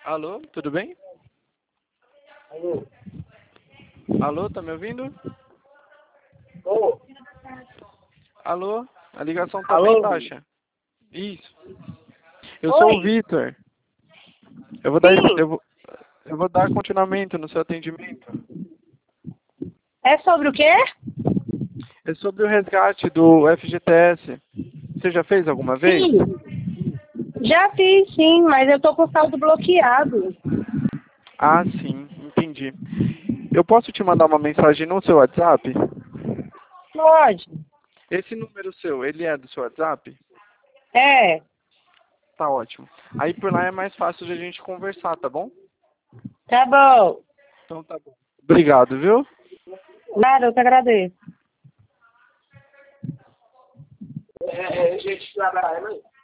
Alô, tudo bem? Alô? Alô, tá me ouvindo? Ô, Alô, a ligação tá bem alô? baixa. Isso. Eu sou o Oi? Vitor. Eu vou dar, Sim. eu vou dar continuamento no seu atendimento. É sobre o quê? É sobre o resgate do FGTS. Você já fez alguma vez? Sim. Já fiz, sim, mas eu tô com o saldo bloqueado. Ah, sim, entendi. Eu posso te mandar uma mensagem no seu WhatsApp? Pode. Esse número seu, ele é do seu WhatsApp? É. Tá ótimo. Aí por lá é mais fácil de a gente conversar, tá bom? Tá bom. Então tá bom. Obrigado, viu? Nada, eu te agradeço. Gente, trabalha, mãe.